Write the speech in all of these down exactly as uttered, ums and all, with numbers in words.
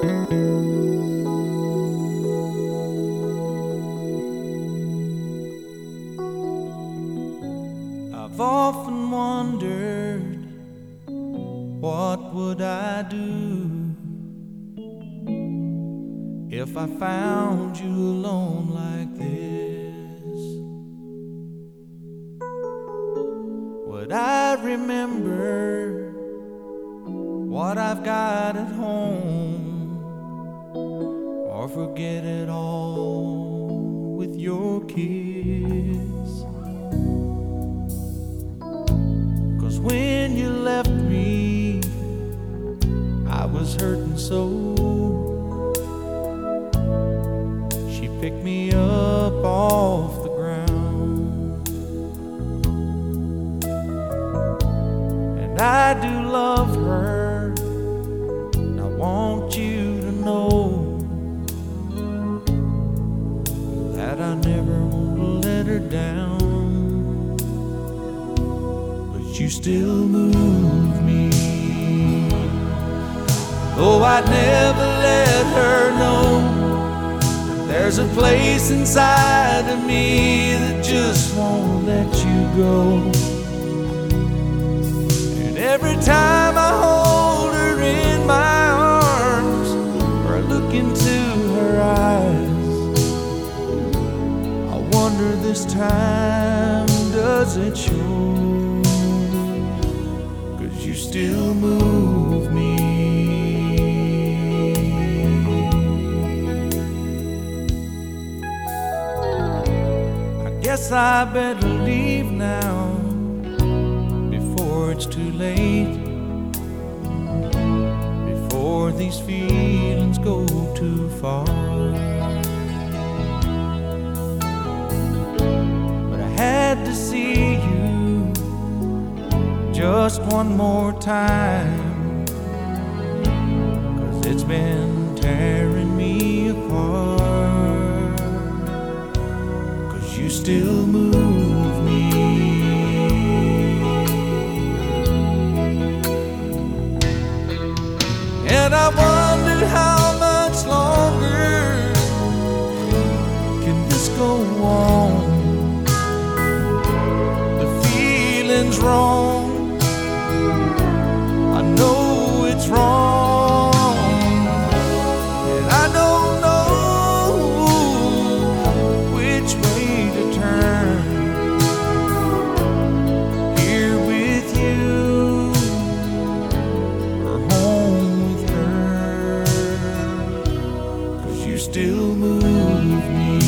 I've often wondered, what would I do if I found you alone like this? Would I remember what I've got at home, or forget it all with your kiss? 'Cause when you left me, I was hurting so. She picked me up off the ground, and I do love her, and I want you to know that I never want to let her down. But you still move me, though I'd never let her know. There's a place inside of me that just won't let you go. And every time I hold her in my arms, or I look into her eyes, I wonder this time, does it show? 'Cause you still move me. Guess I better leave now before it's too late, before these feelings go too far. But I had to see you just one more time, 'cause it's been tearing me apart. You still move me, and I wonder how much longer can this go on? The feeling's wrong, I know it's wrong, and I don't know which way to turn. Here with you, or home with her, 'cause you still move me,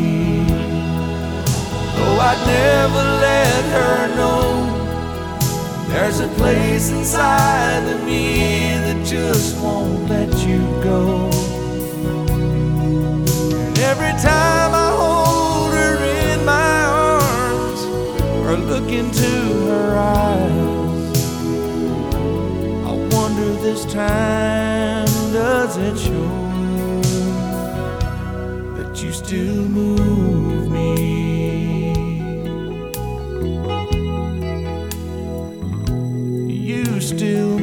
though I'd never let her know. There's a place inside of me that just won't let you go. And every time I hold her in my arms, or look into her eyes, I wonder this time, does it show that you still move me? You still